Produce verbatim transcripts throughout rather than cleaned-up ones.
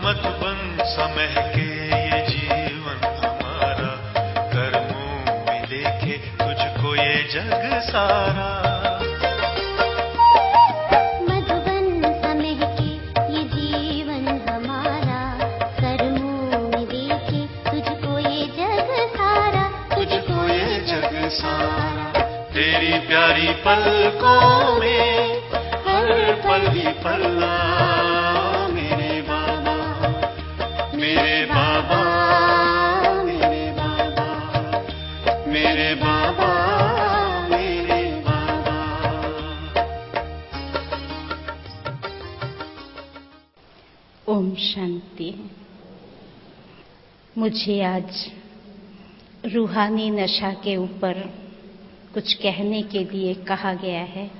मधुबन समय के ये जीवन हमारा, कर्मों में देखे तुझको ये जग सारा। मधुबन समय के ये जीवन हमारा, कर्मों में देखे तुझको ये जग सारा, तुझको ये जग सारा। तेरी प्यारी पलकों में हर पल ही पल्ला, मेरे बाबा मेरे बाबा मेरे बाबा मेरे बाबा मेरे बाबा। ओम शांति। मुझे आज रूहानी नशा के ऊपर कुछ कहने के लिए कहा गया है।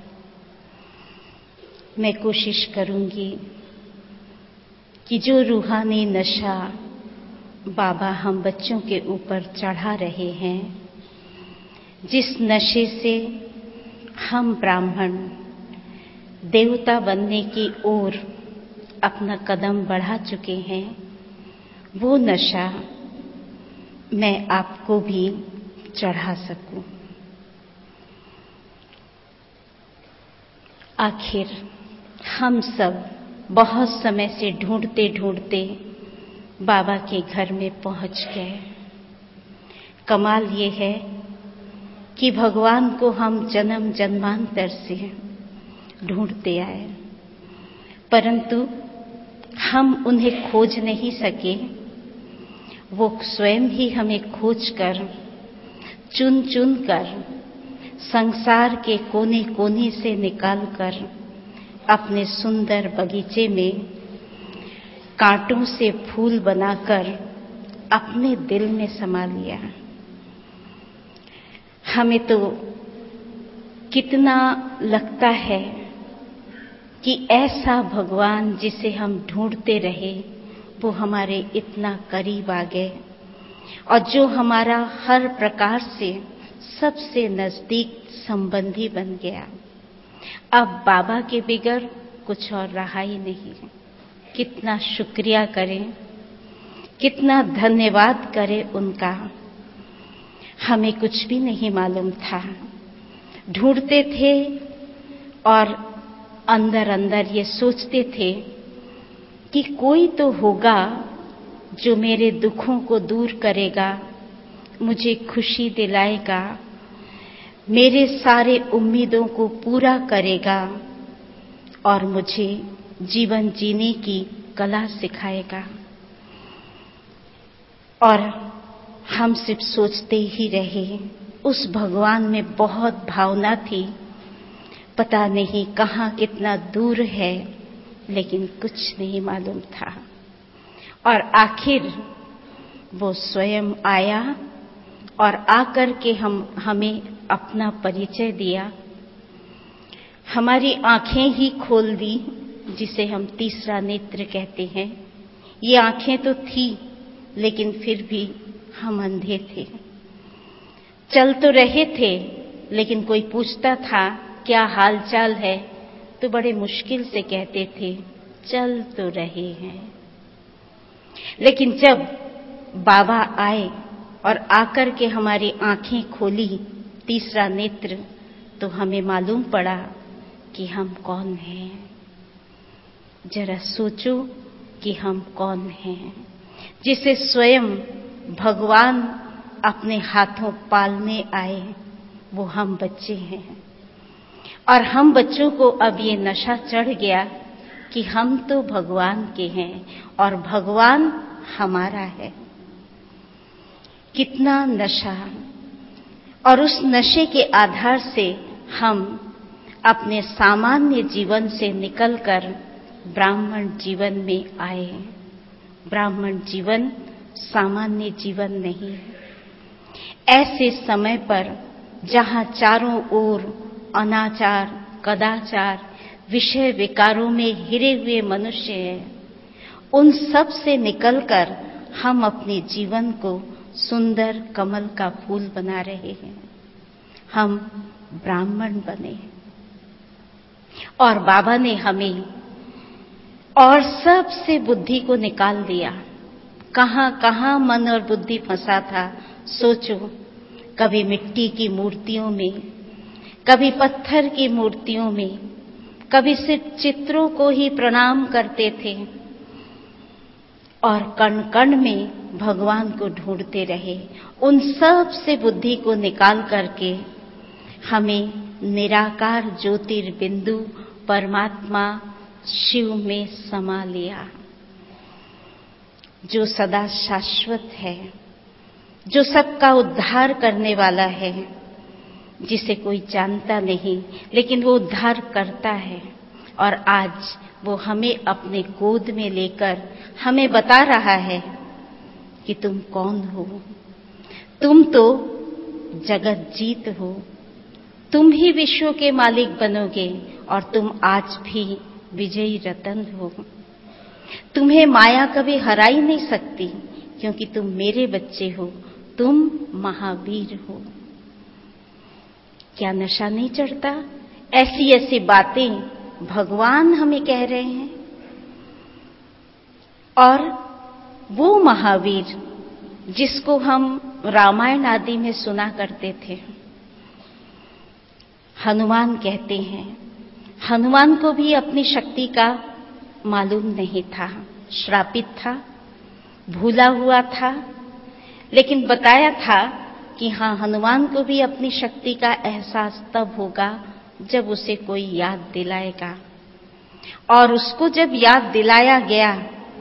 मैं कोशिश करूंगी कि जो रूहानी नशा बाबा हम बच्चों के ऊपर चढ़ा रहे हैं, जिस नशे से हम ब्राह्मण देवता बनने की ओर अपना कदम बढ़ा चुके हैं, वो नशा मैं आपको भी चढ़ा सकूं। आखिर हम सब बहुत समय से ढूंढते ढूंढते बाबा के घर में पहुंच गए। कमाल ये है कि भगवान को हम जन्म जन्मांतर से ढूंढते आए, परंतु हम उन्हें खोज नहीं सके। वो स्वयं ही हमें खोजकर चुन चुन कर संसार के कोने कोने से निकालकर अपने सुंदर बगीचे में कांटों से फूल बनाकर अपने दिल में समा लिया। हमें तो कितना लगता है कि ऐसा भगवान जिसे हम ढूंढते रहे वो हमारे इतना करीब आ गए, और जो हमारा हर प्रकार से सबसे नजदीक संबंधी बन गया। अब बाबा के बिगर कुछ और रहा ही नहीं। कितना शुक्रिया करें, कितना धन्यवाद करें उनका। हमें कुछ भी नहीं मालूम था। ढूंढते थे और अंदर अंदर ये सोचते थे कि कोई तो होगा जो मेरे दुखों को दूर करेगा, मुझे खुशी दिलाएगा, मेरे सारे उम्मीदों को पूरा करेगा और मुझे जीवन जीने की कला सिखाएगा। और हम सिर्फ सोचते ही रहे। उस भगवान में बहुत भावना थी, पता नहीं कहाँ कितना दूर है, लेकिन कुछ नहीं मालूम था। और आखिर वो स्वयं आया और आकर के हम हमें अपना परिचय दिया। हमारी आंखें ही खोल दी, जिसे हम तीसरा नेत्र कहते हैं। ये आंखें तो थी, लेकिन फिर भी हम अंधे थे। चल तो रहे थे, लेकिन कोई पूछता था क्या हालचाल है तो बड़े मुश्किल से कहते थे चल तो रहे हैं। लेकिन जब बाबा आए और आकर के हमारी आंखें खोली, तीसरा नेत्र, तो हमें मालूम पड़ा कि हम कौन हैं। जरा सोचो कि हम कौन हैं, जिसे स्वयं भगवान अपने हाथों पालने आए। वो हम बच्चे हैं। और हम बच्चों को अब ये नशा चढ़ गया कि हम तो भगवान के हैं और भगवान हमारा है। कितना नशा! और उस नशे के आधार से हम अपने सामान्य जीवन से निकलकर ब्राह्मण जीवन में आए। ब्राह्मण जीवन सामान्य जीवन नहीं। ऐसे समय पर जहां चारों ओर अनाचार, कदाचार, विषय विकारों में घिरे हुए मनुष्य हैं, उन सब से निकलकर हम अपने जीवन को सुंदर कमल का फूल बना रहे हैं। हम ब्राह्मण बने और बाबा ने हमें और सबसे बुद्धि को निकाल दिया। कहां कहां मन और बुद्धि फंसा था, सोचो। कभी मिट्टी की मूर्तियों में, कभी पत्थर की मूर्तियों में, कभी सिर्फ चित्रों को ही प्रणाम करते थे और कण कण में भगवान को ढूंढते रहे। उन सब से बुद्धि को निकाल करके हमें निराकार ज्योतिर्बिंदु परमात्मा शिव में समा लिया, जो सदा शाश्वत है, जो सबका उद्धार करने वाला है, जिसे कोई जानता नहीं लेकिन वो उद्धार करता है। और आज वो हमें अपने गोद में लेकर हमें बता रहा है कि तुम कौन हो। तुम तो जगत जीत हो, तुम ही विश्व के मालिक बनोगे और तुम आज भी विजयी रतन हो। तुम्हें माया कभी हरा ही नहीं सकती, क्योंकि तुम मेरे बच्चे हो, तुम महावीर हो। क्या नशा नहीं चढ़ता? ऐसी ऐसी बातें भगवान हमें कह रहे हैं। और वो महावीर जिसको हम रामायण आदि में सुना करते थे, हनुमान कहते हैं, हनुमान को भी अपनी शक्ति का मालूम नहीं था, श्रापित था, भूला हुआ था, लेकिन बताया था कि हाँ, हनुमान को भी अपनी शक्ति का एहसास तब होगा जब उसे कोई याद दिलाएगा। और उसको जब याद दिलाया गया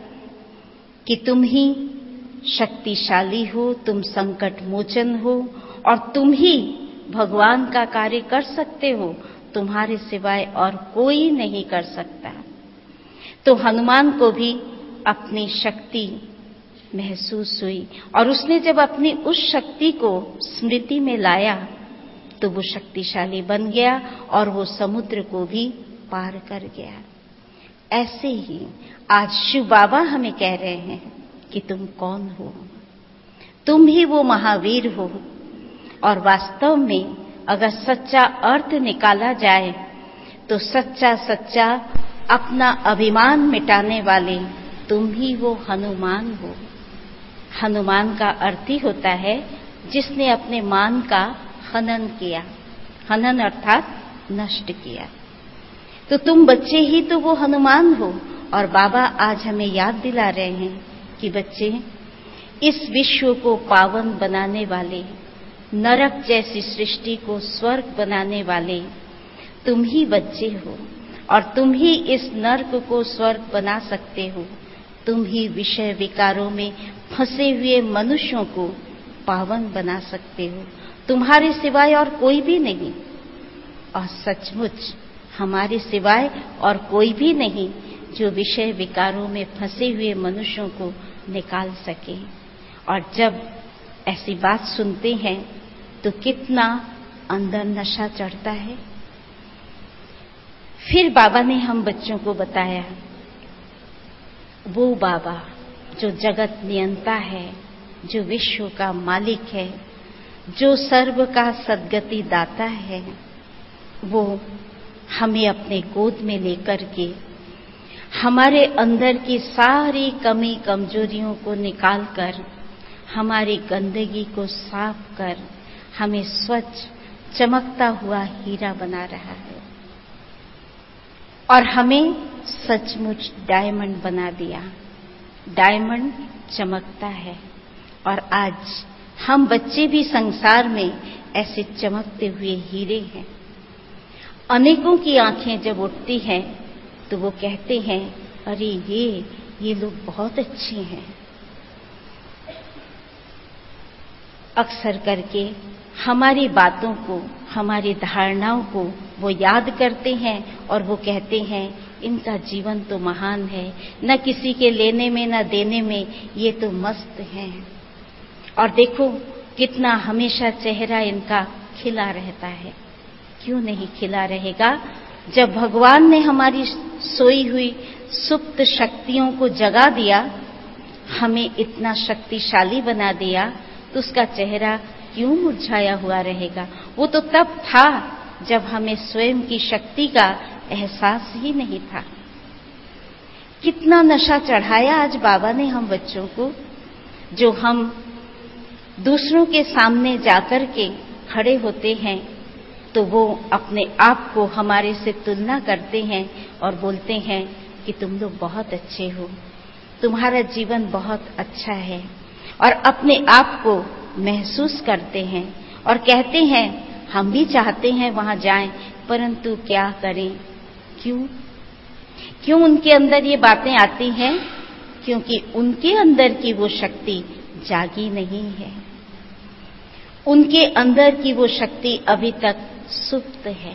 कि तुम ही शक्तिशाली हो, तुम संकट मोचन हो और तुम ही भगवान का कार्य कर सकते हो, तुम्हारे सिवाय और कोई नहीं कर सकता, तो हनुमान को भी अपनी शक्ति महसूस हुई। और उसने जब अपनी उस शक्ति को स्मृति में लाया तो वो शक्तिशाली बन गया और वो समुद्र को भी पार कर गया। ऐसे ही आज शिव बाबा हमें कह रहे हैं कि तुम कौन हो, तुम ही वो महावीर हो। और वास्तव में अगर सच्चा अर्थ निकाला जाए तो सच्चा सच्चा अपना अभिमान मिटाने वाले तुम ही वो हनुमान हो। हनुमान का अर्थ ही होता है जिसने अपने मान का हनन किया, हनन अर्थात नष्ट किया। तो तुम बच्चे ही तो वो हनुमान हो। और बाबा आज हमें याद दिला रहे हैं कि बच्चे, इस विश्व को पावन बनाने वाले, नरक जैसी सृष्टि को स्वर्ग बनाने वाले तुम ही बच्चे हो और तुम ही इस नरक को स्वर्ग बना सकते हो। तुम ही विषय विकारों में फंसे हुए मनुष्यों को पावन बना सकते हो, तुम्हारे सिवाय और कोई भी नहीं। और सचमुच हमारे सिवाय और कोई भी नहीं जो विषय विकारों में फंसे हुए मनुष्यों को निकाल सके। और जब ऐसी बात सुनते हैं तो कितना अंदर नशा चढ़ता है। फिर बाबा ने हम बच्चों को बताया, वो बाबा जो जगत नियंता है, जो विश्व का मालिक है, जो सर्व का सद्गति दाता है, वो हमें अपने गोद में लेकर के हमारे अंदर की सारी कमी कमजोरियों को निकालकर, हमारी गंदगी को साफ कर हमें स्वच्छ चमकता हुआ हीरा बना रहा है और हमें सचमुच डायमंड बना दिया। डायमंड चमकता है और आज हम बच्चे भी संसार में ऐसे चमकते हुए हीरे हैं। अनेकों की आंखें जब उठती हैं तो वो कहते हैं, अरे ये ये लोग बहुत अच्छे हैं। अक्सर करके हमारी बातों को, हमारी धारणाओं को वो याद करते हैं और वो कहते हैं, इनका जीवन तो महान है, न किसी के लेने में न देने में, ये तो मस्त हैं। और देखो कितना हमेशा चेहरा इनका खिला रहता है। क्यों नहीं खिला रहेगा? जब भगवान ने हमारी सोई हुई सुप्त शक्तियों को जगा दिया, हमें इतना शक्तिशाली बना दिया, तो उसका चेहरा क्यों मुरझाया हुआ रहेगा? वो तो तब था जब हमें स्वयं की शक्ति का एहसास ही नहीं था। कितना नशा चढ़ाया आज बाबा ने हम बच्चों को, जो हम दूसरों के सामने जाकर के खड़े होते हैं तो वो अपने आप को हमारे से तुलना करते हैं और बोलते हैं कि तुम लोग बहुत अच्छे हो, तुम्हारा जीवन बहुत अच्छा है, और अपने आप को महसूस करते हैं और कहते हैं हम भी चाहते हैं वहां जाएं, परंतु क्या करें। क्यों क्यों उनके अंदर ये बातें आती हैं? क्योंकि उनके अंदर की वो शक्ति जागी नहीं है, उनके अंदर की वो शक्ति अभी तक सुप्त है।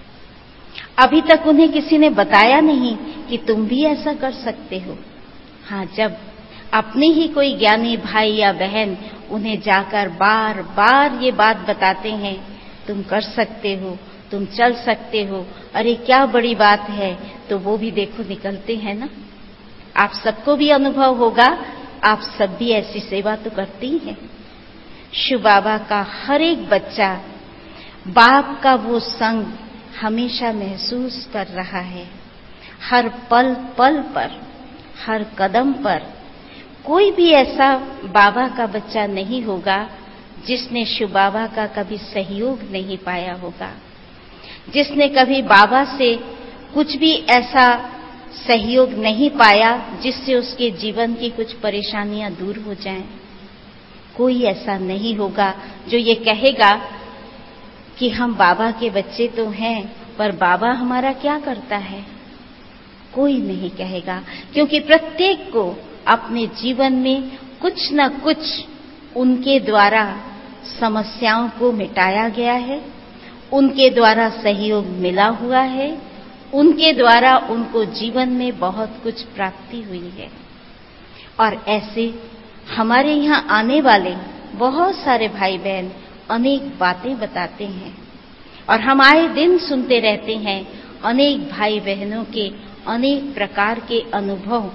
अभी तक उन्हें किसी ने बताया नहीं कि तुम भी ऐसा कर सकते हो। हाँ, जब अपने ही कोई ज्ञानी भाई या बहन उन्हें जाकर बार बार ये बात बताते हैं, तुम कर सकते हो, तुम चल सकते हो, अरे क्या बड़ी बात है, तो वो भी देखो निकलते हैं ना। आप सबको भी अनुभव होगा, आप सब भी ऐसी सेवा तो करती हैं। शिव बाबा का हर एक बच्चा बाप का वो संग हमेशा महसूस कर रहा है। हर पल पल पर, हर कदम पर कोई भी ऐसा बाबा का बच्चा नहीं होगा जिसने शिव बाबा का कभी सहयोग नहीं पाया होगा, जिसने कभी बाबा से कुछ भी ऐसा सहयोग नहीं पाया जिससे उसके जीवन की कुछ परेशानियां दूर हो जाएं। कोई ऐसा नहीं होगा जो ये कहेगा कि हम बाबा के बच्चे तो हैं, पर बाबा हमारा क्या करता है। कोई नहीं कहेगा, क्योंकि प्रत्येक को अपने जीवन में कुछ न कुछ उनके द्वारा समस्याओं को मिटाया गया है, उनके द्वारा सहयोग मिला हुआ है, उनके द्वारा उनको जीवन में बहुत कुछ प्राप्ति हुई है। और ऐसे हमारे यहाँ आने वाले बहुत सारे भाई बहन अनेक बातें बताते हैं और हम आए दिन सुनते रहते हैं अनेक भाई बहनों के अनेक प्रकार के अनुभव।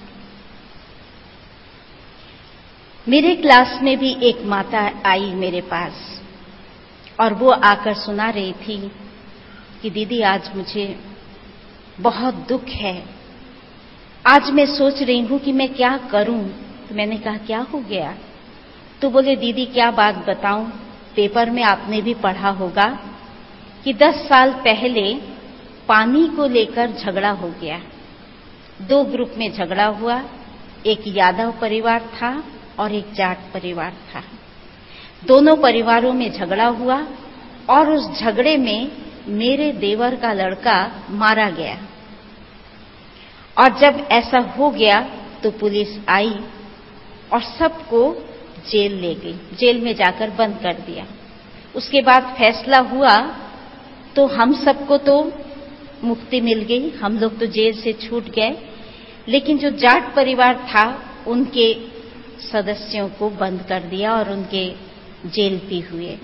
मेरे क्लास में भी एक माता आई मेरे पास और वो आकर सुना रही थी कि दीदी आज मुझे बहुत दुख है, आज मैं सोच रही हूं कि मैं क्या करूं। तो मैंने कहा क्या हो गया? तो बोले दीदी क्या बात बताऊं, पेपर में आपने भी पढ़ा होगा कि दस साल पहले पानी को लेकर झगड़ा हो गया। दो ग्रुप में झगड़ा हुआ, एक यादव परिवार था और एक जाट परिवार था। दोनों परिवारों में झगड़ा हुआ और उस झगड़े में मेरे देवर का लड़का मारा गया। और जब ऐसा हो गया तो पुलिस आई और सबको जेल ले गई, जेल में जाकर बंद कर दिया। उसके बाद फैसला हुआ तो हम सबको तो मुक्ति मिल गई, हम लोग तो जेल से छूट गए, लेकिन जो जाट परिवार था उनके सदस्यों को बंद कर दिया और उनके जेल भी हुए।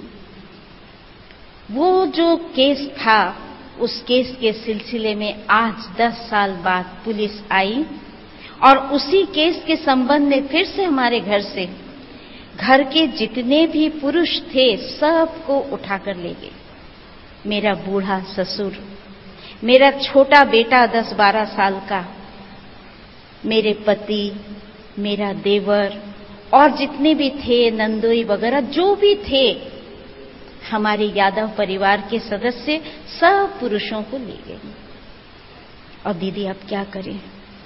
वो जो केस था, उस केस के सिलसिले में आज दस साल बाद पुलिस आई और उसी केस के संबंध में फिर से हमारे घर से घर के जितने भी पुरुष थे सबको उठाकर ले गए। मेरा बूढ़ा ससुर, मेरा छोटा बेटा दस बारह साल का, मेरे पति, मेरा देवर और जितने भी थे नंदोई वगैरह जो भी थे हमारे यादव परिवार के सदस्य, सब पुरुषों को ले गए। और दीदी अब क्या करें?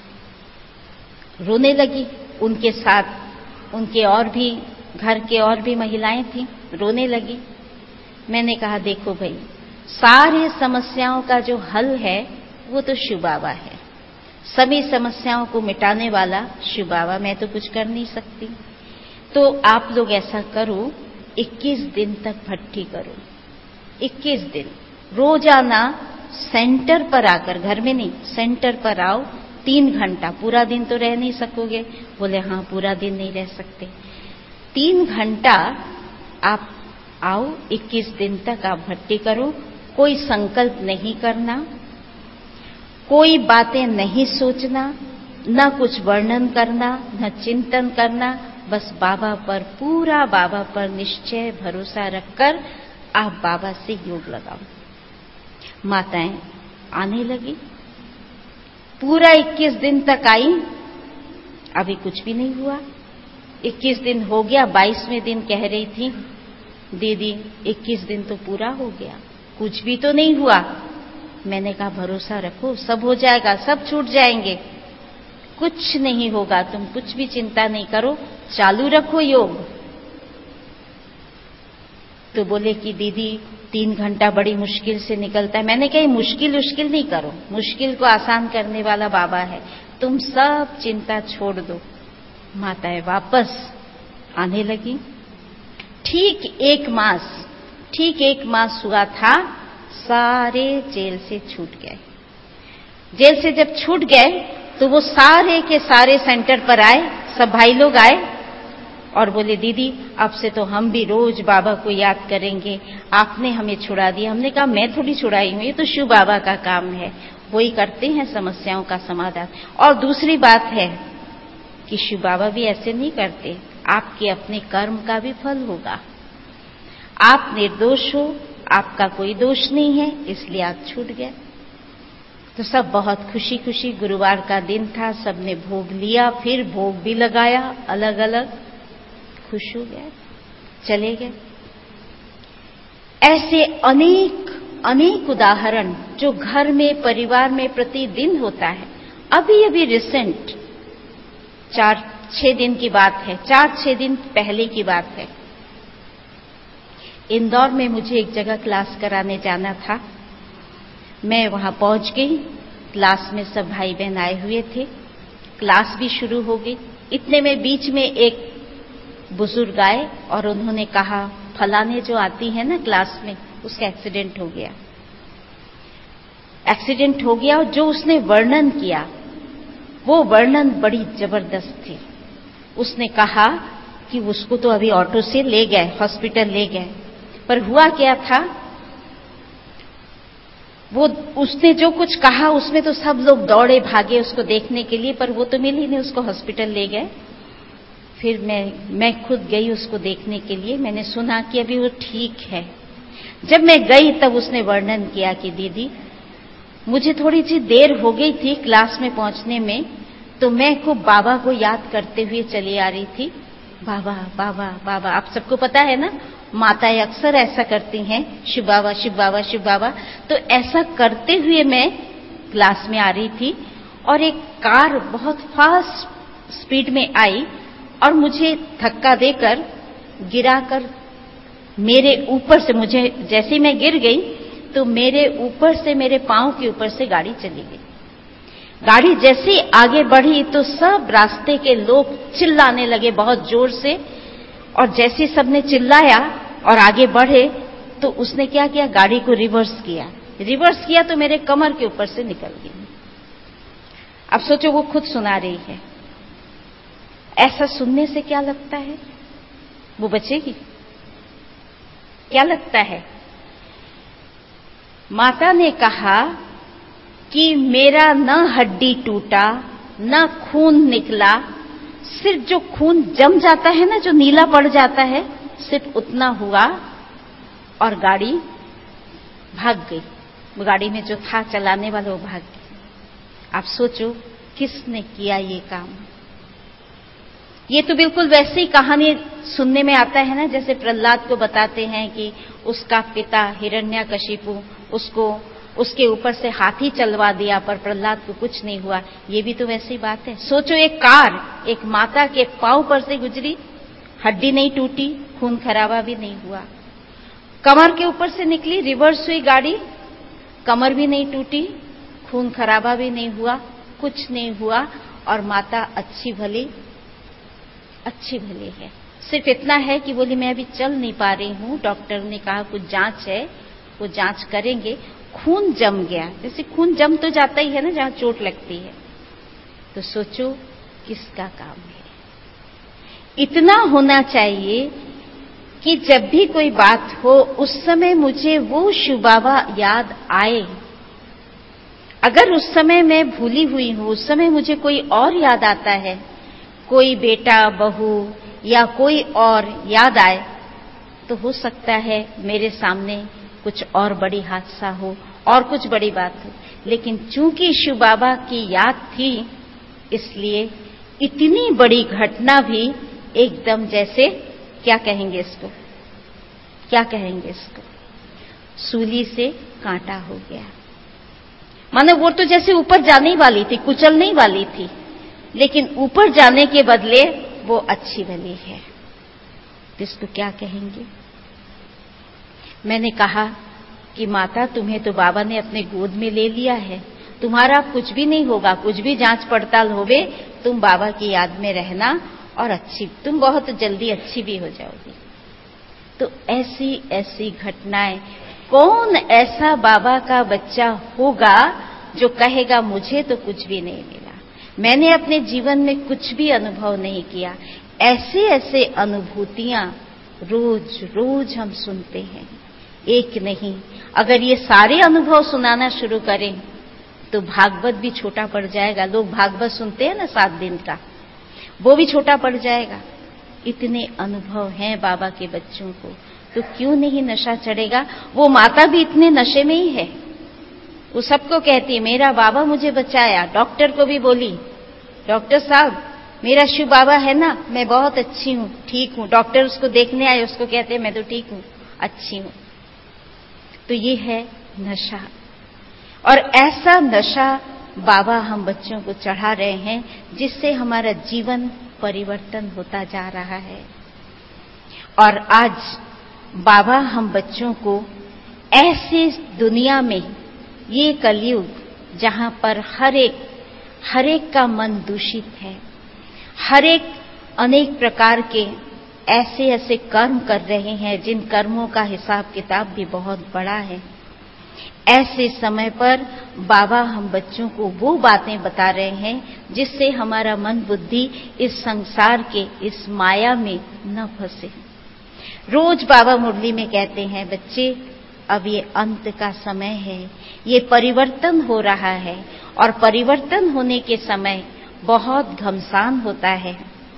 रोने लगी। उनके साथ उनके और भी घर के और भी महिलाएं थीं, रोने लगी। मैंने कहा देखो भाई, सारी समस्याओं का जो हल है वो तो शिव बाबा है, सभी समस्याओं को मिटाने वाला शिव बाबा, मैं तो कुछ कर नहीं सकती। तो आप लोग ऐसा करो, इक्कीस दिन तक भट्टी करो। इक्कीस दिन रोजाना सेंटर पर आकर, घर में नहीं, सेंटर पर आओ, तीन घंटा, पूरा दिन तो रह नहीं सकोगे। बोले हाँ पूरा दिन नहीं रह सकते, तीन घंटा आप आओ, इक्कीस दिन तक आप भट्टी करो। कोई संकल्प नहीं करना, कोई बातें नहीं सोचना, न कुछ वर्णन करना, न चिंतन करना, बस बाबा पर, पूरा बाबा पर निश्चय भरोसा रखकर आप बाबा से योग लगाओ। माताएं आने लगी, पूरा इक्कीस दिन तक आई, अभी कुछ भी नहीं हुआ। इक्कीस दिन हो गया, बाईसवें दिन कह रही थी, दीदी इक्कीस दिन तो पूरा हो गया, कुछ भी तो नहीं हुआ। मैंने कहा भरोसा रखो, सब हो जाएगा, सब छूट जाएंगे, कुछ नहीं होगा, तुम कुछ भी चिंता नहीं करो, चालू रखो योग। तो बोले कि दीदी तीन घंटा बड़ी मुश्किल से निकलता है। मैंने कहा मुश्किल मुश्किल नहीं करो, मुश्किल को आसान करने वाला बाबा है, तुम सब चिंता छोड़ दो। माताएं वापस आने लगी। ठीक एक मास ठीक एक मास हुआ था, सारे जेल से छूट गए। जेल से जब छूट गए तो वो सारे के सारे सेंटर पर आए, सब भाई लोग आए और बोले दीदी अब से तो हम भी रोज बाबा को याद करेंगे, आपने हमें छुड़ा दिया। हमने कहा मैं थोड़ी छुड़ाई हूं, ये तो शिव बाबा का काम है, वही करते हैं समस्याओं का समाधान। और दूसरी बात है कि शिव बाबा भी ऐसे नहीं करते, आपके अपने कर्म का भी फल होगा। आप निर्दोष हो, आपका कोई दोष नहीं है, इसलिए आप छूट गए। तो सब बहुत खुशी खुशी, गुरुवार का दिन था, सबने भोग लिया, फिर भोग भी लगाया अलग अलग, खुश हो गए, चले गए। ऐसे अनेक अनेक उदाहरण जो घर में परिवार में प्रतिदिन होता है। अभी अभी रिसेंट चार छह दिन की बात है, चार छह दिन पहले की बात है। इंदौर में मुझे एक जगह क्लास कराने जाना था। मैं वहां पहुंच गई, क्लास में सब भाई बहन आए हुए थे, क्लास भी शुरू हो गई। इतने में बीच में एक बुजुर्ग आए और उन्होंने कहा फलाने जो आती है ना क्लास में, उसका एक्सीडेंट हो गया। एक्सीडेंट हो गया और जो उसने वर्णन किया वो वर्णन बड़ी जबरदस्त थी। उसने कहा कि उसको तो अभी ऑटो से ले गए, हॉस्पिटल ले गए, पर हुआ क्या था, वो उसने जो कुछ कहा उसमें तो सब लोग दौड़े भागे उसको देखने के लिए, पर वो तो मिल ही नहीं, उसको हॉस्पिटल ले गए। फिर मैं मैं खुद गई उसको देखने के लिए। मैंने सुना कि अभी वो ठीक है। जब मैं गई तब उसने वर्णन किया कि दीदी मुझे थोड़ी सी देर हो गई थी क्लास में पहुंचने में, तो मैं खूब बाबा को याद करते हुए चली आ रही थी। बाबा बाबा बाबा, आप सबको पता है ना, माताएं अक्सर ऐसा करती हैं, शिव बाबा शिव बाबा शिव बाबा। तो ऐसा करते हुए मैं क्लास में आ रही थी और एक कार बहुत फास्ट स्पीड में आई और मुझे धक्का देकर गिराकर मेरे ऊपर से, मुझे जैसे ही मैं गिर गई तो मेरे ऊपर से, मेरे पांव के ऊपर से गाड़ी चली गई। गाड़ी जैसे आगे बढ़ी तो सब रास्ते के लोग चिल्लाने लगे बहुत जोर से, और जैसे सबने चिल्लाया और आगे बढ़े तो उसने क्या किया, गाड़ी को रिवर्स किया। रिवर्स किया तो मेरे कमर के ऊपर से निकल गई। अब सोचो वो खुद सुना रही है। ऐसा सुनने से क्या लगता है, वो बचेगी? क्या लगता है? माता ने कहा कि मेरा न हड्डी टूटा न खून निकला, सिर्फ जो खून जम जाता है ना, जो नीला पड़ जाता है, सिर्फ उतना हुआ और गाड़ी भाग गई। वो गाड़ी में जो था चलाने वाला वो भाग गई। आप सोचो किसने किया ये काम। ये तो बिल्कुल वैसी कहानी सुनने में आता है ना, जैसे प्रहलाद को बताते हैं कि उसका पिता हिरण्यकशिपु उसको उसके ऊपर से हाथी चलवा दिया पर प्रहलाद को कुछ नहीं हुआ। ये भी तो वैसी बात है। सोचो एक कार एक माता के पांव पर से गुजरी, हड्डी नहीं टूटी, खून खराबा भी नहीं हुआ। कमर के ऊपर से निकली, रिवर्स हुई गाड़ी, कमर भी नहीं टूटी, खून खराबा भी नहीं हुआ, कुछ नहीं हुआ, और माता अच्छी भली अच्छी भली है। सिर्फ इतना है कि बोली मैं अभी चल नहीं पा रही हूं, डॉक्टर ने कहा कुछ जांच है, वो जांच करेंगे। खून जम गया, जैसे खून जम तो जाता ही है ना जहां चोट लगती है। तो सोचो किसका काम है। इतना होना चाहिए कि जब भी कोई बात हो उस समय मुझे वो शिव बाबा याद आए। अगर उस समय मैं भूली हुई हूं, उस समय मुझे कोई और याद आता है, कोई बेटा बहू या कोई और याद आए, तो हो सकता है मेरे सामने कुछ और बड़ी हादसा हो और कुछ बड़ी बात हो। लेकिन चूंकि शिव बाबा की याद थी, इसलिए इतनी बड़ी घटना भी एकदम जैसे, क्या कहेंगे इसको, क्या कहेंगे इसको, सूली से कांटा हो गया। मानो वो तो जैसे ऊपर जाने वाली थी, कुचलने वाली थी, लेकिन ऊपर जाने के बदले वो अच्छी भली है। तो इसको क्या कहेंगे? मैंने कहा कि माता, तुम्हें तो बाबा ने अपने गोद में ले लिया है, तुम्हारा कुछ भी नहीं होगा, कुछ भी जांच पड़ताल होवे, तुम बाबा की याद में रहना और अच्छी, तुम बहुत जल्दी अच्छी भी हो जाओगी। तो ऐसी ऐसी घटनाएं, कौन ऐसा बाबा का बच्चा होगा जो कहेगा मुझे तो कुछ भी नहीं मिला, मैंने अपने जीवन में कुछ भी अनुभव नहीं किया। ऐसे ऐसे अनुभूतियां रोज रोज हम सुनते हैं, एक नहीं। अगर ये सारे अनुभव सुनाना शुरू करें तो भागवत भी छोटा पड़ जाएगा। लोग भागवत सुनते हैं ना सात दिन का, वो भी छोटा पड़ जाएगा। इतने अनुभव हैं बाबा के बच्चों को, तो क्यों नहीं नशा चढ़ेगा? वो माता भी इतने नशे में ही है, वो सबको कहती है मेरा बाबा मुझे बचाया। डॉक्टर को भी बोली, डॉक्टर साहब मेरा शिव बाबा है ना, मैं बहुत अच्छी हूं, ठीक हूं। डॉक्टर उसको देखने आए, उसको कहते हैं मैं तो ठीक हूं, अच्छी हूं। तो ये है नशा, और ऐसा नशा बाबा हम बच्चों को चढ़ा रहे हैं जिससे हमारा जीवन परिवर्तन होता जा रहा है। और आज बाबा हम बच्चों को ऐसी दुनिया में, ये कलयुग जहां पर हर एक हर एक का मन दूषित है, हर एक अनेक प्रकार के ऐसे ऐसे कर्म कर रहे हैं जिन कर्मों का हिसाब किताब भी बहुत बड़ा है, ऐसे समय पर बाबा हम बच्चों को वो बातें बता रहे हैं जिससे हमारा मन बुद्धि इस संसार के, इस माया में न फंसे। रोज बाबा मुरली में कहते हैं, बच्चे अब ये अंत का समय है, ये परिवर्तन हो रहा है, और परिवर्तन होने के समय बहुत घमसान होता है।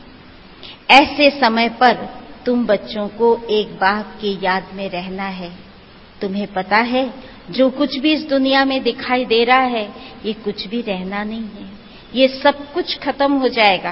ऐसे समय पर तुम बच्चों को एक बात की याद में रहना है। तुम्हें पता है जो कुछ भी इस दुनिया में दिखाई दे रहा है, ये कुछ भी रहना नहीं है, ये सब कुछ खत्म हो जाएगा।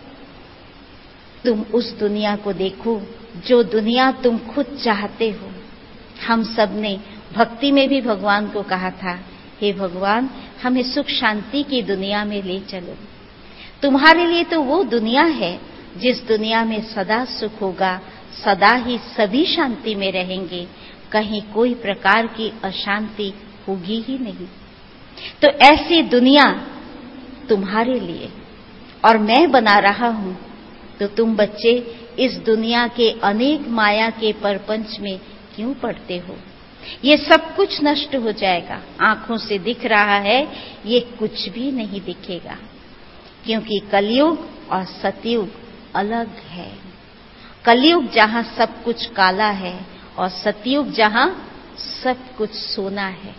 तुम उस दुनिया को देखो जो दुनिया तुम खुद चाहते हो। हम सब ने भक्ति में भी भगवान को कहा था, हे भगवान हमें सुख शांति की दुनिया में ले चलो। तुम्हारे लिए तो वो दुनिया है जिस दुनिया में सदा सुख होगा, सदा ही सभी शांति में रहेंगे, कहीं कोई प्रकार की अशांति होगी ही नहीं। तो ऐसी दुनिया तुम्हारे लिए और मैं बना रहा हूं, तो तुम बच्चे इस दुनिया के अनेक माया के परपंच में क्यों पड़ते हो? ये सब कुछ नष्ट हो जाएगा। आंखों से दिख रहा है, ये कुछ भी नहीं दिखेगा, क्योंकि कलयुग और सतयुग अलग है। कलयुग जहां सब कुछ काला है और सतयुग जहां सब कुछ सोना है।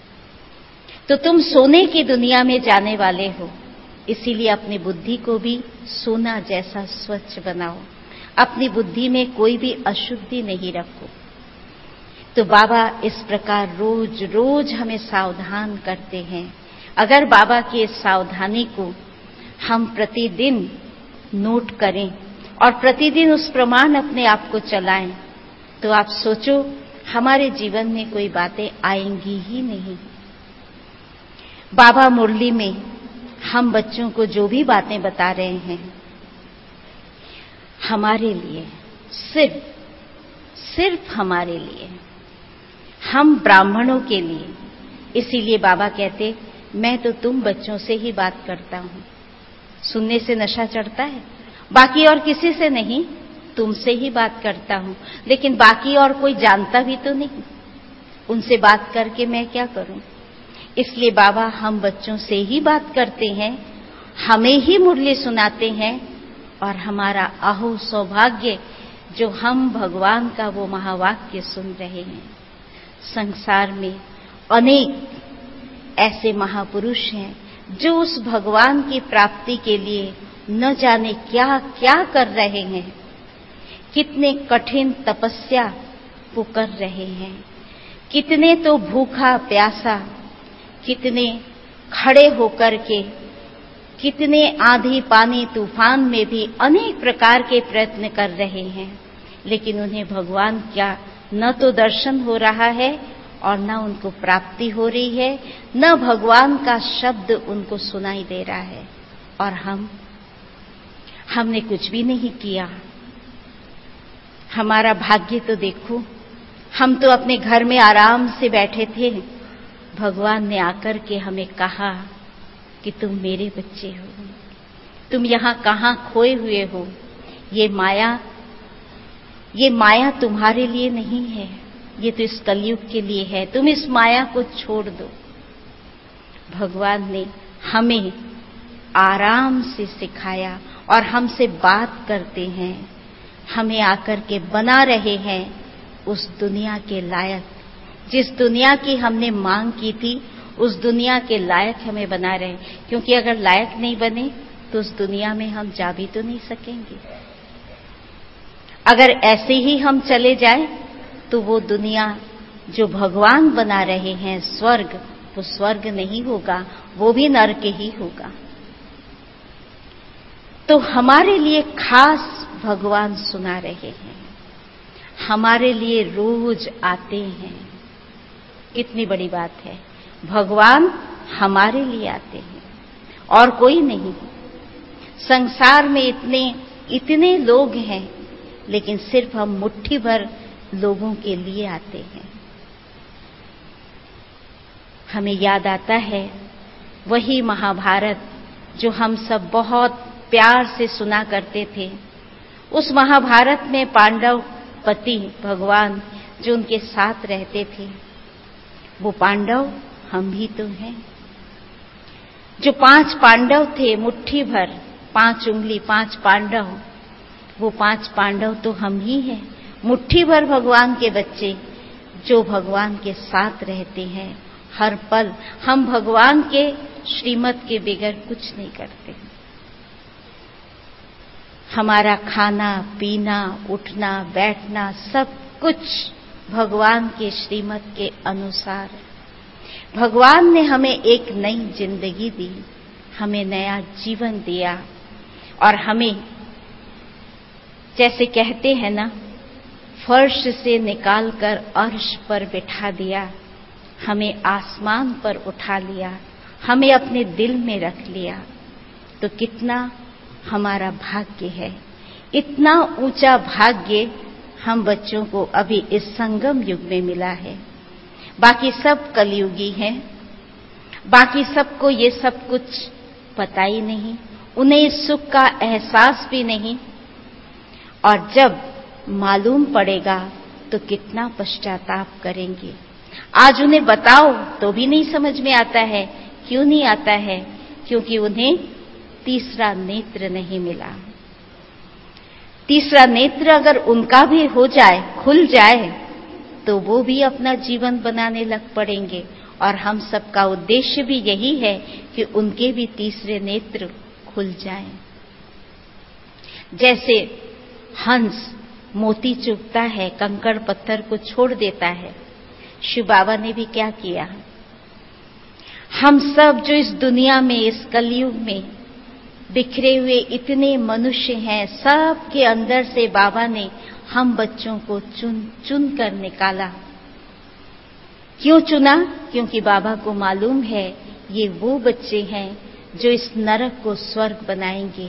तो तुम सोने की दुनिया में जाने वाले हो, इसीलिए अपनी बुद्धि को भी सोना जैसा स्वच्छ बनाओ, अपनी बुद्धि में कोई भी अशुद्धि नहीं रखो। तो बाबा इस प्रकार रोज रोज हमें सावधान करते हैं। अगर बाबा की इस सावधानी को हम प्रतिदिन नोट करें और प्रतिदिन उस प्रमाण अपने आप को चलाएं, तो आप सोचो हमारे जीवन में कोई बातें आएंगी ही नहीं। बाबा मुरली में हम बच्चों को जो भी बातें बता रहे हैं, हमारे लिए, सिर्फ सिर्फ हमारे लिए, हम ब्राह्मणों के लिए। इसीलिए बाबा कहते, मैं तो तुम बच्चों से ही बात करता हूं। सुनने से नशा चढ़ता है, बाकी और किसी से नहीं, तुमसे ही बात करता हूं। लेकिन बाकी और कोई जानता भी तो नहीं, उनसे बात करके मैं क्या करूं? इसलिए बाबा हम बच्चों से ही बात करते हैं, हमें ही मुरली सुनाते हैं, और हमारा अहो सौभाग्य जो हम भगवान का वो महावाक्य सुन रहे हैं। संसार में अनेक ऐसे महापुरुष हैं जो उस भगवान की प्राप्ति के लिए न जाने क्या क्या कर रहे हैं, कितने कठिन तपस्या वो कर रहे हैं, कितने तो भूखा प्यासा, कितने खड़े होकर के, कितने आंधी पानी तूफान में भी अनेक प्रकार के प्रयत्न कर रहे हैं, लेकिन उन्हें भगवान का न तो दर्शन हो रहा है और न उनको प्राप्ति हो रही है, न भगवान का शब्द उनको सुनाई दे रहा है। और हम हमने कुछ भी नहीं किया। हमारा भाग्य तो देखो, हम तो अपने घर में आराम से बैठे थे, भगवान ने आकर के हमें कहा कि तुम मेरे बच्चे हो, तुम यहां कहां खोए हुए हो। ये माया ये माया तुम्हारे लिए नहीं है, ये तो इस कलयुग के लिए है, तुम इस माया को छोड़ दो। भगवान ने हमें आराम से सिखाया और हमसे बात करते हैं, हमें आकर के बना रहे हैं उस दुनिया के लायक, जिस दुनिया की हमने मांग की थी, उस दुनिया के लायक हमें बना रहे हैं। क्योंकि अगर लायक नहीं बने तो उस दुनिया में हम जा भी तो नहीं सकेंगे। अगर ऐसे ही हम चले जाएं तो वो दुनिया जो भगवान बना रहे हैं स्वर्ग, वो स्वर्ग नहीं होगा, वो भी नरक ही होगा। तो हमारे लिए खास भगवान सुना रहे हैं, हमारे लिए रोज आते हैं। कितनी बड़ी बात है, भगवान हमारे लिए आते हैं और कोई नहीं। संसार में इतने इतने लोग हैं, लेकिन सिर्फ हम मुट्ठी भर लोगों के लिए आते हैं। हमें याद आता है वही महाभारत जो हम सब बहुत प्यार से सुना करते थे। उस महाभारत में पांडव पति भगवान जो उनके साथ रहते थे, वो पांडव हम भी तो हैं। जो पांच पांडव थे, मुट्ठी भर, पांच उंगली, पांच पांडव, वो पांच पांडव तो हम ही हैं। मुट्ठी भर भगवान के बच्चे जो भगवान के साथ रहते हैं हर पल। हम भगवान के श्रीमत के बगैर कुछ नहीं करते। हमारा खाना पीना, उठना बैठना सब कुछ भगवान के श्रीमत के अनुसार। भगवान ने हमें एक नई जिंदगी दी, हमें नया जीवन दिया और हमें, जैसे कहते हैं ना, फर्श से निकालकर अर्श पर बिठा दिया, हमें आसमान पर उठा लिया, हमें अपने दिल में रख लिया। तो कितना हमारा भाग्य है, इतना ऊंचा भाग्य हम बच्चों को अभी इस संगम युग में मिला है। बाकी सब कलयुगी हैं, बाकी सबको ये सब कुछ पता ही नहीं, उन्हें इस सुख का एहसास भी नहीं, और जब मालूम पड़ेगा तो कितना पश्चाताप करेंगे। आज उन्हें बताओ तो भी नहीं समझ में आता है। क्यों नहीं आता है? क्योंकि उन्हें तीसरा नेत्र नहीं मिला। तीसरा नेत्र अगर उनका भी हो जाए, खुल जाए, तो वो भी अपना जीवन बनाने लग पड़ेंगे। और हम सबका उद्देश्य भी यही है कि उनके भी तीसरे नेत्र खुल जाएं। जैसे हंस मोती चुगता है, कंकड़ पत्थर को छोड़ देता है, शिव बाबा ने भी क्या किया। हम सब जो इस दुनिया में, इस कलयुग में बिखरे हुए इतने मनुष्य हैं, सब के अंदर से बाबा ने हम बच्चों को चुन चुन कर निकाला। क्यों चुना? क्योंकि बाबा को मालूम है ये वो बच्चे हैं जो इस नरक को स्वर्ग बनाएंगे,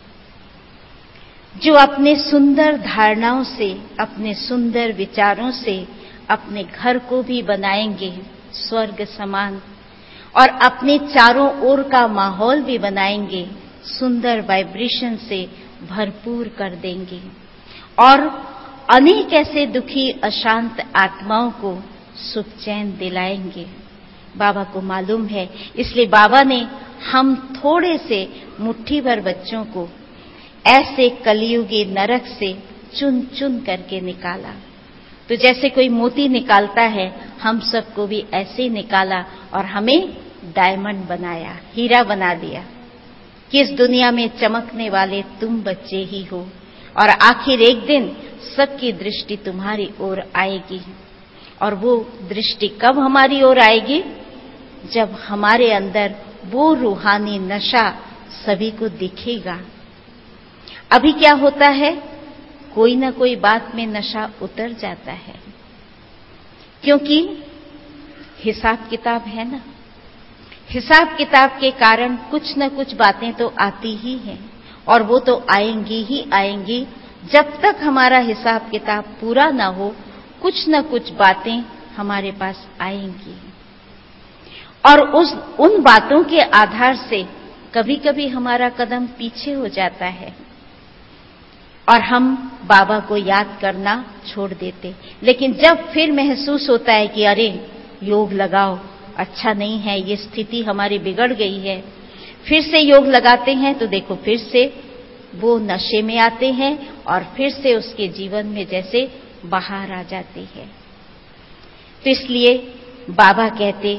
जो अपने सुंदर धारणाओं से, अपने सुंदर विचारों से अपने घर को भी बनाएंगे स्वर्ग समान, और अपने चारों ओर का माहौल भी बनाएंगे, सुंदर वाइब्रेशन से भरपूर कर देंगे, और अनेक ऐसे दुखी अशांत आत्माओं को सुख चैन दिलाएंगे। बाबा को मालूम है, इसलिए बाबा ने हम थोड़े से मुट्ठी भर बच्चों को ऐसे कलयुगी नरक से चुन चुन करके निकाला। तो जैसे कोई मोती निकालता है, हम सबको भी ऐसे ही निकाला और हमें डायमंड बनाया, हीरा बना दिया कि इस दुनिया में चमकने वाले तुम बच्चे ही हो, और आखिर एक दिन सबकी दृष्टि तुम्हारी ओर आएगी। और वो दृष्टि कब हमारी ओर आएगी? जब हमारे अंदर वो रूहानी नशा सभी को दिखेगा। अभी क्या होता है, कोई ना कोई बात में नशा उतर जाता है, क्योंकि हिसाब किताब है ना। हिसाब किताब के कारण कुछ न कुछ बातें तो आती ही हैं, और वो तो आएंगी ही आएंगी। जब तक हमारा हिसाब किताब पूरा ना हो, कुछ न कुछ बातें हमारे पास आएंगी, और उस उन बातों के आधार से कभी कभी हमारा कदम पीछे हो जाता है और हम बाबा को याद करना छोड़ देते। लेकिन जब फिर महसूस होता है कि अरे योग लगाओ, अच्छा नहीं है, ये स्थिति हमारी बिगड़ गई है, फिर से योग लगाते हैं तो देखो फिर से वो नशे में आते हैं और फिर से उसके जीवन में जैसे बाहर आ जाती है। तो इसलिए बाबा कहते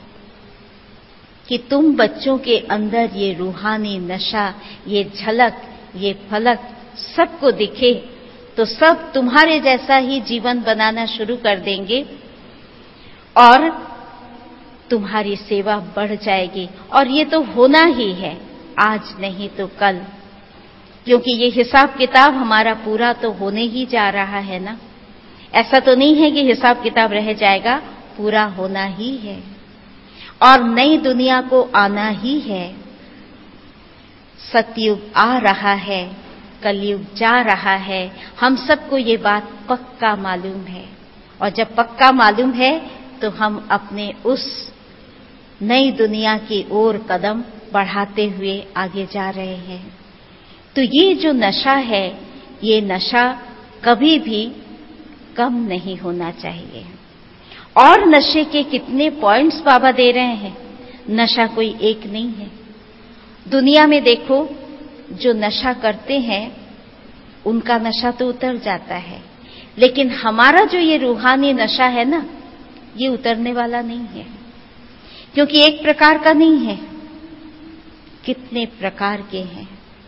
कि तुम बच्चों के अंदर ये रूहानी नशा, ये झलक, ये फलक सबको दिखे तो सब तुम्हारे जैसा ही जीवन बनाना शुरू कर देंगे और तुम्हारी सेवा बढ़ जाएगी। और ये तो होना ही है, आज नहीं तो कल, क्योंकि ये हिसाब किताब हमारा पूरा तो होने ही जा रहा है ना। ऐसा तो नहीं है कि हिसाब किताब रह जाएगा, पूरा होना ही है और नई दुनिया को आना ही है। सतयुग आ रहा है, कलयुग जा रहा है, हम सबको ये बात पक्का मालूम है। और जब पक्का मालूम है तो हम अपने उस नई दुनिया की ओर कदम बढ़ाते हुए आगे जा रहे हैं। तो ये जो नशा है, ये नशा कभी भी कम नहीं होना चाहिए। और नशे के कितने पॉइंट्स बाबा दे रहे हैं, नशा कोई एक नहीं है। दुनिया में देखो, जो नशा करते हैं उनका नशा तो उतर जाता है, लेकिन हमारा जो ये रूहानी नशा है ना, ये उतरने वाला नहीं है, क्योंकि एक प्रकार का नहीं है, कितने प्रकार के हैं।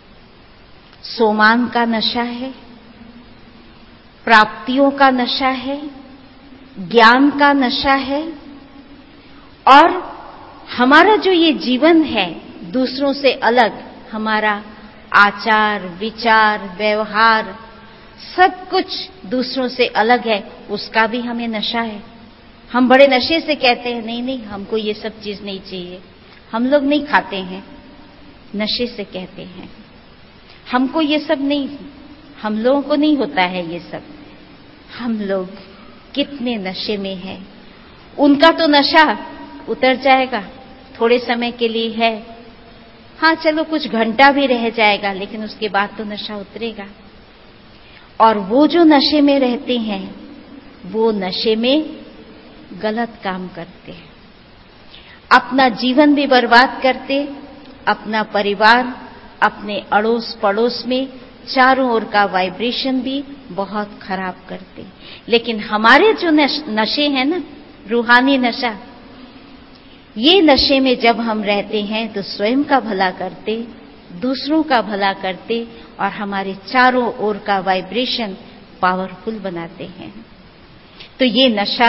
सोमान का नशा है, प्राप्तियों का नशा है, ज्ञान का नशा है, और हमारा जो ये जीवन है दूसरों से अलग, हमारा आचार, विचार, व्यवहार सब कुछ दूसरों से अलग है, उसका भी हमें नशा है। हम बड़े नशे से कहते हैं नहीं नहीं हमको ये सब चीज नहीं चाहिए, हम लोग नहीं खाते हैं, नशे से कहते हैं हमको ये सब नहीं, हम लोगों को नहीं होता है ये सब। हम लोग कितने नशे में हैं। उनका तो नशा उतर जाएगा, थोड़े समय के लिए है, हाँ चलो कुछ घंटा भी रह जाएगा, लेकिन उसके बाद तो नशा उतरेगा। और वो जो नशे में रहते हैं, वो नशे में गलत काम करते हैं, अपना जीवन भी बर्बाद करते, अपना परिवार, अपने अड़ोस पड़ोस में चारों ओर का वाइब्रेशन भी बहुत खराब करते। लेकिन हमारे जो नशे हैं ना, रूहानी नशा, ये नशे में जब हम रहते हैं तो स्वयं का भला करते, दूसरों का भला करते और हमारे चारों ओर का वाइब्रेशन पावरफुल बनाते हैं। तो ये नशा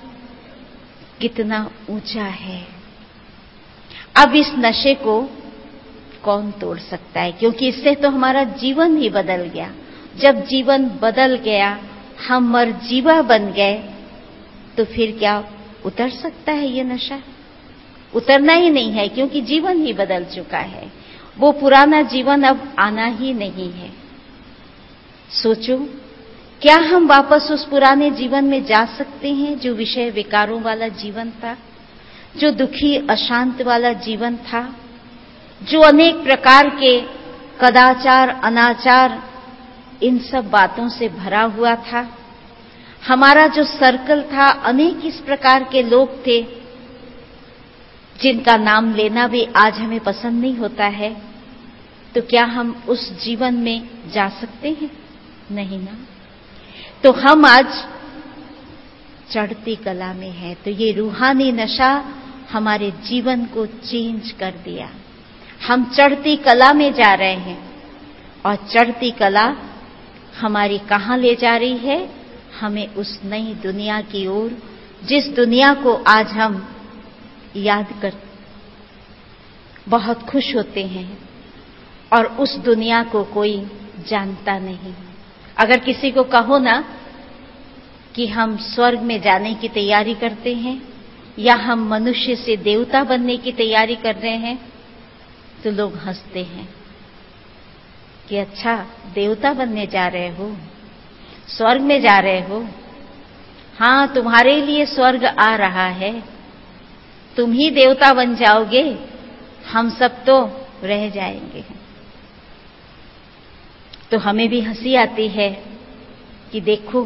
कितना ऊंचा है। अब इस नशे को कौन तोड़ सकता है, क्योंकि इससे तो हमारा जीवन ही बदल गया। जब जीवन बदल गया, हम मरजीवा बन गए, तो फिर क्या उतर सकता है ये नशा? उतरना ही नहीं है, क्योंकि जीवन ही बदल चुका है। वो पुराना जीवन अब आना ही नहीं है। सोचो, क्या हम वापस उस पुराने जीवन में जा सकते हैं जो विषय विकारों वाला जीवन था, जो दुखी अशांत वाला जीवन था, जो अनेक प्रकार के कदाचार, अनाचार, इन सब बातों से भरा हुआ था? हमारा जो सर्कल था, अनेक इस प्रकार के लोग थे जिनका नाम लेना भी आज हमें पसंद नहीं होता है। तो क्या हम उस जीवन में जा सकते हैं? नहीं ना। तो हम आज चढ़ती कला में हैं। तो ये रूहानी नशा हमारे जीवन को चेंज कर दिया। हम चढ़ती कला में जा रहे हैं, और चढ़ती कला हमारी कहां ले जा रही है? हमें उस नई दुनिया की ओर, जिस दुनिया को आज हम याद कर बहुत खुश होते हैं और उस दुनिया को कोई जानता नहीं। अगर किसी को कहो ना कि हम स्वर्ग में जाने की तैयारी करते हैं या हम मनुष्य से देवता बनने की तैयारी कर रहे हैं, तो लोग हंसते हैं कि अच्छा देवता बनने जा रहे हो, स्वर्ग में जा रहे हो। हाँ, तुम्हारे लिए स्वर्ग आ रहा है, तुम ही देवता बन जाओगे, हम सब तो रह जाएंगे। तो हमें भी हंसी आती है कि देखो,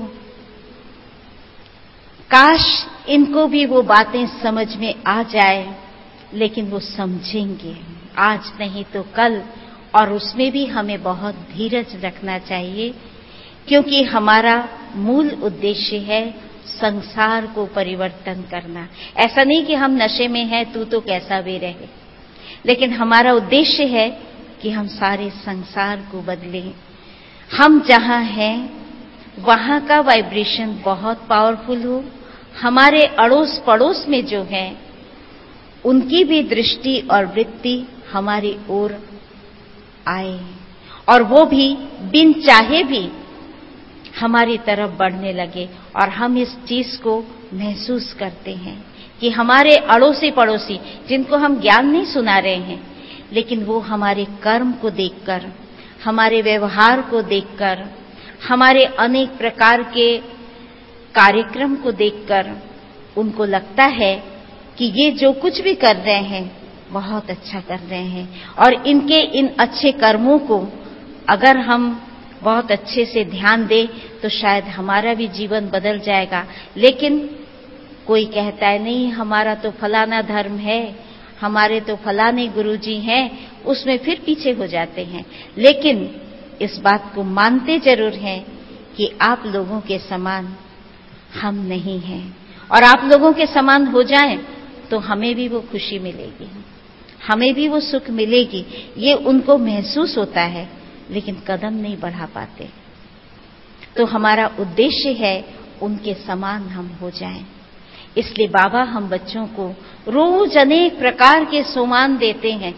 काश इनको भी वो बातें समझ में आ जाए, लेकिन वो समझेंगे आज नहीं तो कल। और उसमें भी हमें बहुत धीरज रखना चाहिए, क्योंकि हमारा मूल उद्देश्य है संसार को परिवर्तन करना। ऐसा नहीं कि हम नशे में हैं, तू तो कैसा भी रहे, लेकिन हमारा उद्देश्य है कि हम सारे संसार को बदलें। हम जहां हैं वहां का वाइब्रेशन बहुत पावरफुल हो, हमारे अड़ोस पड़ोस में जो है उनकी भी दृष्टि और वृत्ति हमारी ओर आए, और वो भी बिन चाहे भी हमारी तरफ बढ़ने लगे। और हम इस चीज को महसूस करते हैं कि हमारे अड़ोसी पड़ोसी, जिनको हम ज्ञान नहीं सुना रहे हैं, लेकिन वो हमारे कर्म को देखकर, हमारे व्यवहार को देखकर, हमारे अनेक प्रकार के कार्यक्रम को देखकर उनको लगता है कि ये जो कुछ भी कर रहे हैं बहुत अच्छा कर रहे हैं, और इनके इन अच्छे कर्मों को अगर हम बहुत अच्छे से ध्यान दें तो शायद हमारा भी जीवन बदल जाएगा। लेकिन कोई कहता है नहीं, हमारा तो फलाना धर्म है, हमारे तो फलाने गुरुजी हैं, उसमें फिर पीछे हो जाते हैं। लेकिन इस बात को मानते जरूर हैं कि आप लोगों के समान हम नहीं हैं, और आप लोगों के समान हो जाएं तो हमें भी वो खुशी मिलेगी, हमें भी वो सुख मिलेगी। ये उनको महसूस होता है, लेकिन कदम नहीं बढ़ा पाते। तो हमारा उद्देश्य है उनके समान हम हो जाएं। इसलिए बाबा हम बच्चों को रोज अनेक प्रकार के सोमान देते हैं,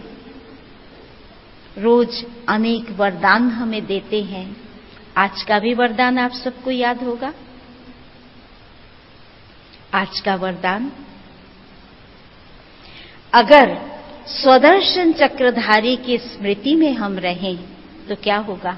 रोज अनेक वरदान हमें देते हैं। आज का भी वरदान आप सबको याद होगा। आज का वरदान, अगर स्वदर्शन चक्रधारी की स्मृति में हम रहें तो क्या होगा।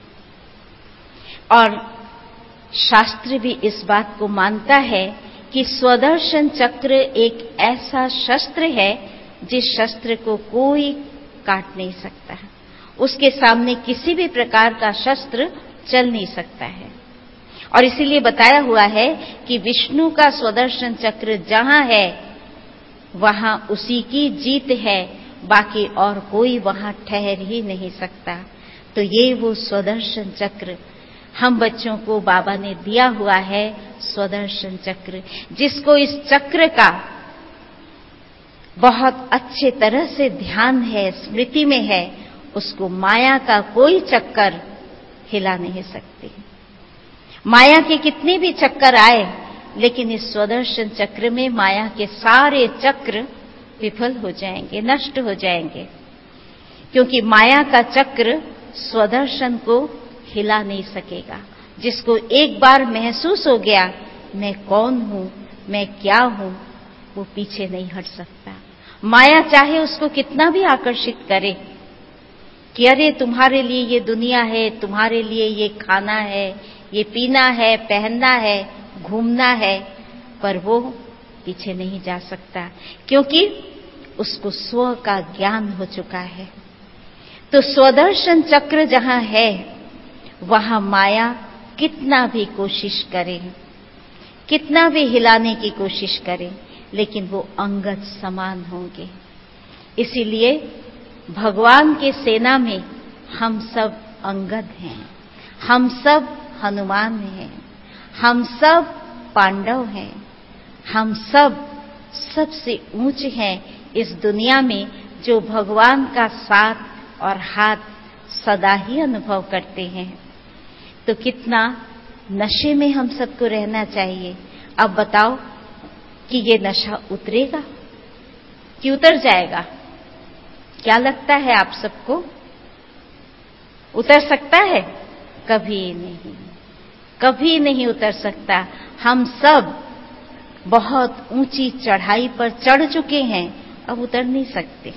और शास्त्र भी इस बात को मानता है कि स्वदर्शन चक्र एक ऐसा शस्त्र है जिस शस्त्र को कोई काट नहीं सकता है, उसके सामने किसी भी प्रकार का शस्त्र चल नहीं सकता है। और इसीलिए बताया हुआ है कि विष्णु का स्वदर्शन चक्र जहां है वहां उसी की जीत है, बाकी और कोई वहां ठहर ही नहीं सकता। तो ये वो स्वदर्शन चक्र हम बच्चों को बाबा ने दिया हुआ है, स्वदर्शन चक्र, जिसको इस चक्र का बहुत अच्छे तरह से ध्यान है, स्मृति में है, उसको माया का कोई चक्कर हिला नहीं सकती। माया के कितने भी चक्कर आए, लेकिन इस स्वदर्शन चक्र में माया के सारे चक्र विफल हो जाएंगे, नष्ट हो जाएंगे, क्योंकि माया का चक्र स्वदर्शन को हिला नहीं सकेगा। जिसको एक बार महसूस हो गया मैं कौन हूं, मैं क्या हूं, वो पीछे नहीं हट सकता। माया चाहे उसको कितना भी आकर्षित करे कि अरे तुम्हारे लिए ये दुनिया है, तुम्हारे लिए ये खाना है, ये पीना है, पहनना है, घूमना है, पर वो पीछे नहीं जा सकता, क्योंकि उसको स्व का ज्ञान हो चुका है। तो स्वदर्शन चक्र जहां है वहां माया कितना भी कोशिश करे, कितना भी हिलाने की कोशिश करे, लेकिन वो अंगद समान होंगे। इसीलिए भगवान के सेना में हम सब अंगद हैं, हम सब हनुमान हैं, हम सब पांडव हैं, हम सब सबसे ऊंचे हैं इस दुनिया में, जो भगवान का साथ और हाथ सदा ही अनुभव करते हैं। तो कितना नशे में हम सबको रहना चाहिए। अब बताओ कि ये नशा उतरेगा? कि उतर जाएगा? क्या लगता है आप सबको? उतर सकता है? कभी नहीं, कभी नहीं उतर सकता। हम सब बहुत ऊंची चढ़ाई पर चढ़ चुके हैं, अब उतर नहीं सकते।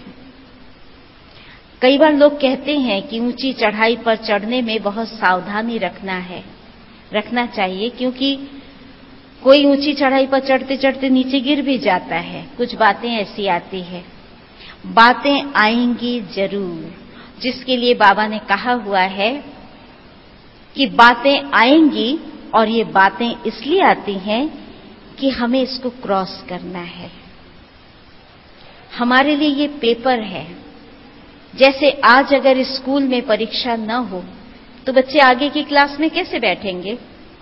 कई बार लोग कहते हैं कि ऊंची चढ़ाई पर चढ़ने में बहुत सावधानी रखना है। रखना चाहिए, क्योंकि कोई ऊंची चढ़ाई पर चढ़ते चढ़ते नीचे गिर भी जाता है। कुछ बातें ऐसी आती है। बातें आएंगी जरूर, जिसके लिए बाबा ने कहा हुआ है कि बातें आएंगी, और ये बातें इसलिए आती हैं कि हमें इसको क्रॉस करना है। हमारे लिए ये पेपर है। जैसे आज अगर स्कूल में परीक्षा न हो तो बच्चे आगे की क्लास में कैसे बैठेंगे?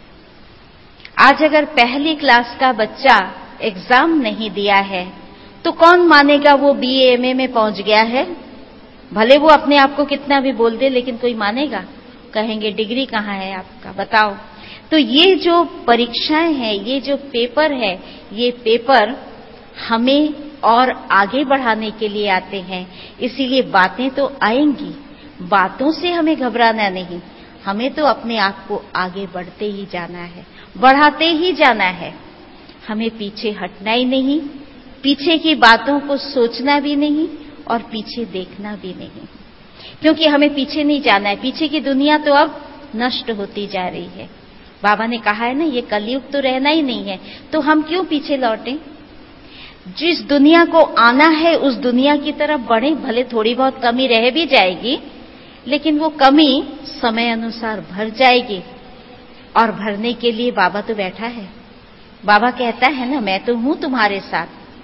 आज अगर पहली क्लास का बच्चा एग्जाम नहीं दिया है तो कौन मानेगा वो बीए एमए में पहुंच गया है? भले वो अपने आप को कितना भी बोल दे, लेकिन कोई मानेगा? कहेंगे डिग्री कहाँ है आपका, बताओ। तो ये जो परीक्षाएं हैं, ये जो पेपर है, ये पेपर हमें और आगे बढ़ाने के लिए आते हैं। इसीलिए बातें तो आएंगी, बातों से हमें घबराना नहीं, हमें तो अपने आप को आगे बढ़ते ही जाना है, बढ़ाते ही जाना है। हमें पीछे हटना ही नहीं, पीछे की बातों को सोचना भी नहीं और पीछे देखना भी नहीं, क्योंकि हमें पीछे नहीं जाना है। पीछे की दुनिया तो अब नष्ट होती जा रही है। बाबा ने कहा है ना, ये कलयुग तो रहना ही नहीं है, तो हम क्यों पीछे लौटें? जिस दुनिया को आना है उस दुनिया की तरफ बढ़े। भले थोड़ी बहुत कमी रह भी जाएगी, लेकिन वो कमी समय अनुसार भर जाएगी, और भरने के लिए बाबा तो बैठा है। बाबा कहता है ना, मैं तो हूं तुम्हारे साथ,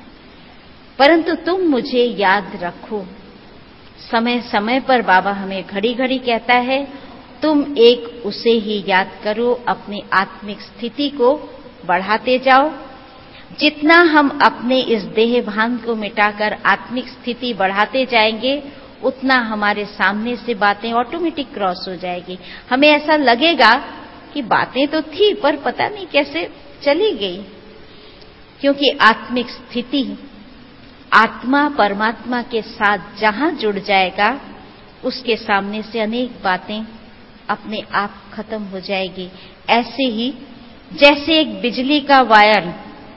परंतु तुम मुझे याद रखो। समय समय पर बाबा हमें घड़ी घड़ी कहता है, तुम एक उसे ही याद करो, अपनी आत्मिक स्थिति को बढ़ाते जाओ। जितना हम अपने इस देह भान को मिटाकर आत्मिक स्थिति बढ़ाते जाएंगे, उतना हमारे सामने से बातें ऑटोमेटिक क्रॉस हो जाएगी। हमें ऐसा लगेगा कि बातें तो थी, पर पता नहीं कैसे चली गई, क्योंकि आत्मिक स्थिति, आत्मा परमात्मा के साथ जहां जुड़ जाएगा, उसके सामने से अनेक बातें अपने आप खत्म हो जाएगी। ऐसे ही जैसे एक बिजली का वायर,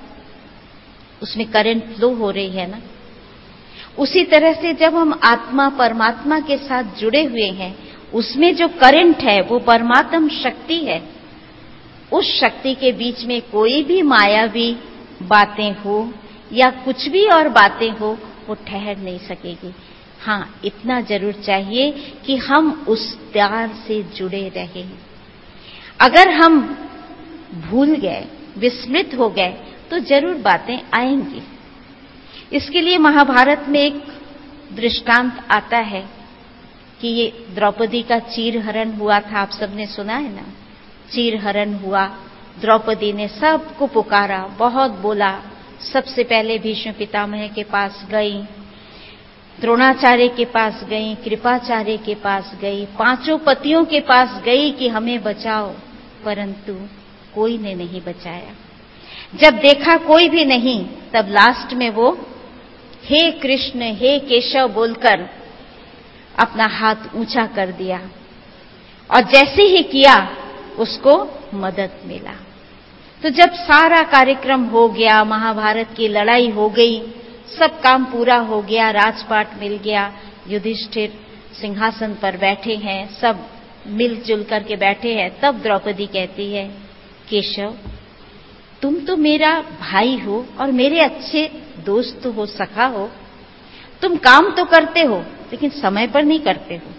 उसमें करंट फ्लो हो रही है ना, उसी तरह से जब हम आत्मा परमात्मा के साथ जुड़े हुए हैं, उसमें जो करंट है वो परमात्म शक्ति है। उस शक्ति के बीच में कोई भी मायावी बातें हो या कुछ भी और बातें हो, वो ठहर नहीं सकेगी। हाँ, इतना जरूर चाहिए कि हम उस तार से जुड़े रहें। अगर हम भूल गए, विस्मृत हो गए, तो जरूर बातें आएंगी। इसके लिए महाभारत में एक दृष्टांत आता है कि ये द्रौपदी का चीरहरण हुआ था। आप सबने सुना है ना, चीरहरण हुआ। द्रौपदी ने सबको पुकारा, बहुत बोला। सबसे पहले भीष्म पितामह के पास गई, द्रोणाचार्य के पास गई, कृपाचार्य के पास गई, पांचों पतियों के पास गई कि हमें बचाओ, परंतु कोई ने नहीं बचाया। जब देखा कोई भी नहीं, तब लास्ट में वो हे कृष्ण, हे केशव बोलकर अपना हाथ ऊंचा कर दिया, और जैसे ही किया उसको मदद मिला। तो जब सारा कार्यक्रम हो गया, महाभारत की लड़ाई हो गई, सब काम पूरा हो गया, राजपाट मिल गया, युधिष्ठिर सिंहासन पर बैठे हैं, सब मिलजुल करके बैठे हैं, तब द्रौपदी कहती है, केशव तुम तो मेरा भाई हो और मेरे अच्छे दोस्त हो, सखा हो, तुम काम तो करते हो लेकिन समय पर नहीं करते हो।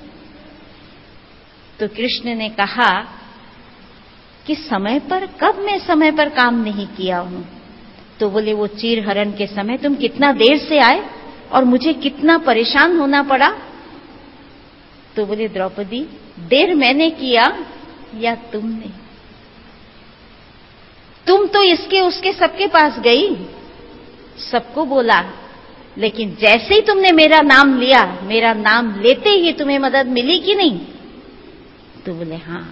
तो कृष्ण ने कहा कि समय पर, कब मैं समय पर काम नहीं किया हूं? तो बोले, वो चीरहरण के समय तुम कितना देर से आए और मुझे कितना परेशान होना पड़ा। तो बोले, द्रौपदी देर मैंने किया या तुमने? तुम तो इसके उसके सबके पास गई, सबको बोला, लेकिन जैसे ही तुमने मेरा नाम लिया, मेरा नाम लेते ही तुम्हें मदद मिली कि नहीं? तो बोले हां।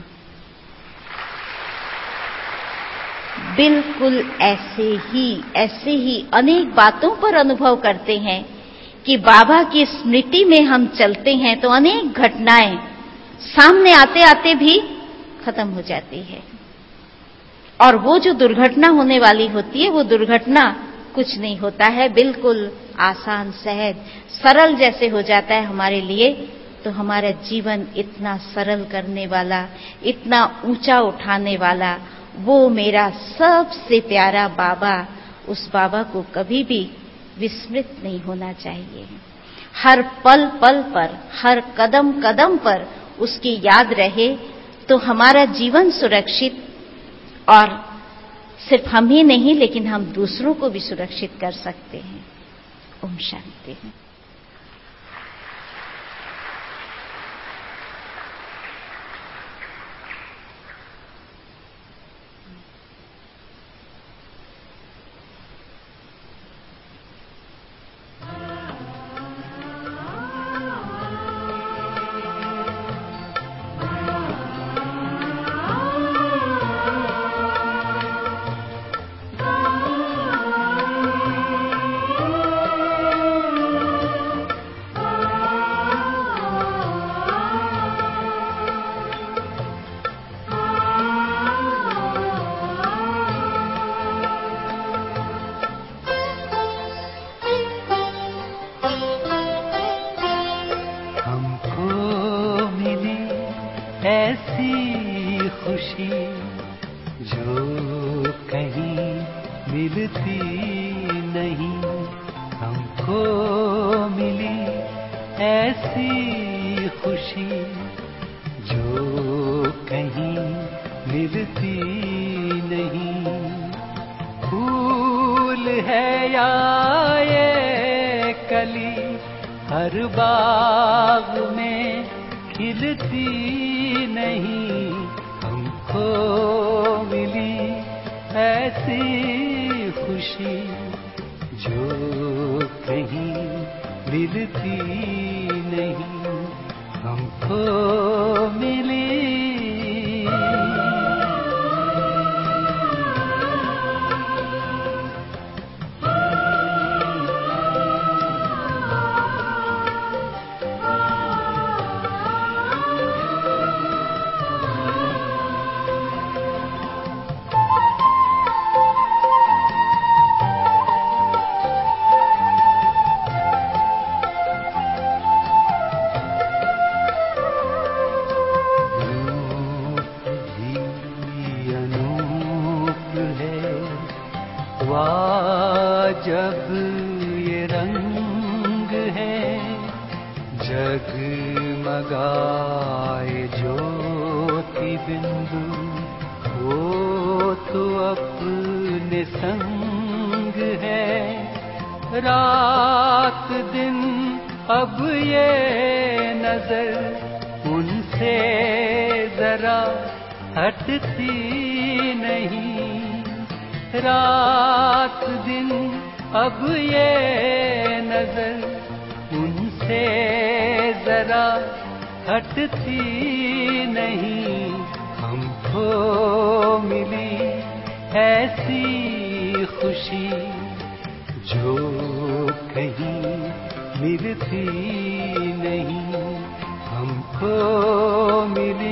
बिल्कुल ऐसे ही ऐसे ही अनेक बातों पर अनुभव करते हैं कि बाबा की स्मृति में हम चलते हैं तो अनेक घटनाएं सामने आते आते भी खत्म हो जाती है, और वो जो दुर्घटना होने वाली होती है वो दुर्घटना कुछ नहीं होता है, बिल्कुल आसान, सहज, सरल जैसे हो जाता है हमारे लिए। तो हमारा जीवन इतना सरल करने वाला, इतना ऊंचा उठाने वाला वो मेरा सबसे प्यारा बाबा, उस बाबा को कभी भी विस्मृत नहीं होना चाहिए। हर पल पल पर, हर कदम कदम पर उसकी याद रहे तो हमारा जीवन सुरक्षित, और सिर्फ हम ही नहीं लेकिन हम दूसरों को भी सुरक्षित कर सकते हैं। ओम शांति। ऐसी खुशी जो कहीं मिलती नहीं, हमको मिली ऐसी खुशी जो कहीं मिलती नहीं। फूल है या ये कली हर बाग में खिलती नहीं, हमको मिली ऐसी खुशी जो कहीं मिलती नहीं, हमको मिली। जब ये रंग है जगमगाए ज्योति बिंदु, वो तो अपने संग है। रात दिन अब ये नजर उनसे जरा हटती नहीं, रात दिन अब ये नजर उनसे जरा हटती नहीं, हमको मिली ऐसी खुशी जो कहीं मिलती नहीं, हमको मिली।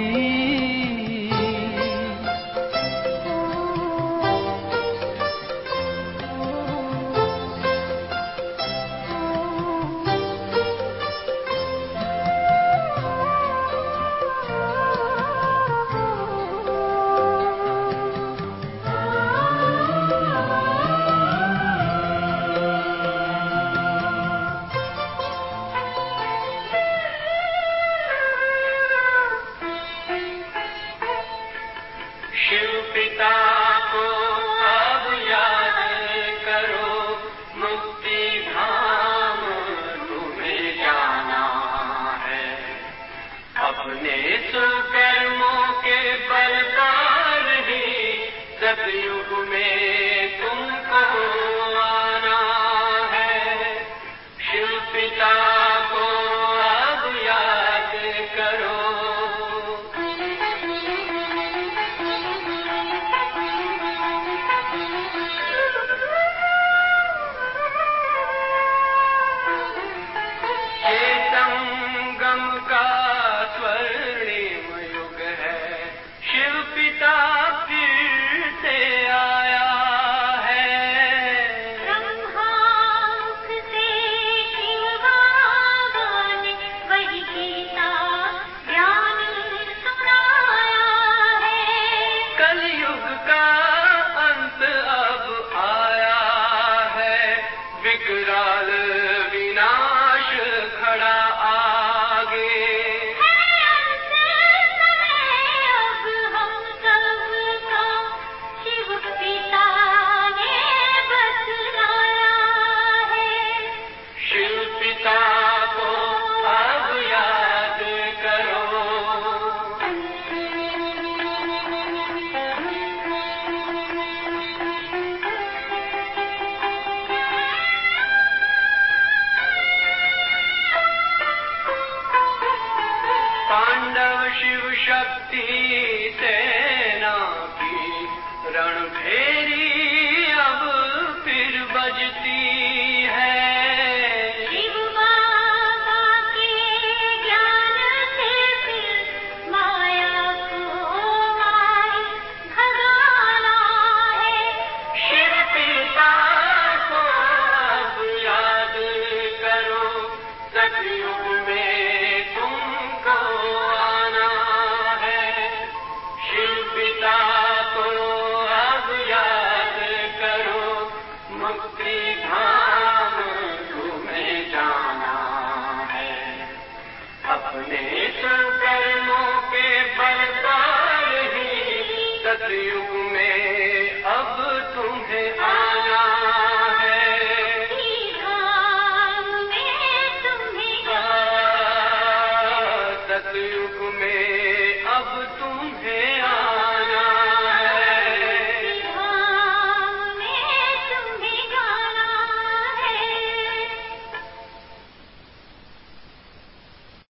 शिव शक्ति सेना की रणभेरी अब फिर बजती है। शिव बाबा के ज्ञान से फिर माया को मार भगाना है। शिव पिता को अब याद करो, सतयुग में तुमको आना है। शिव पिता को अब याद करो, मुक्ति धाम तुम्हें जाना है। अपने कर्मों के बल पर ही सतयुग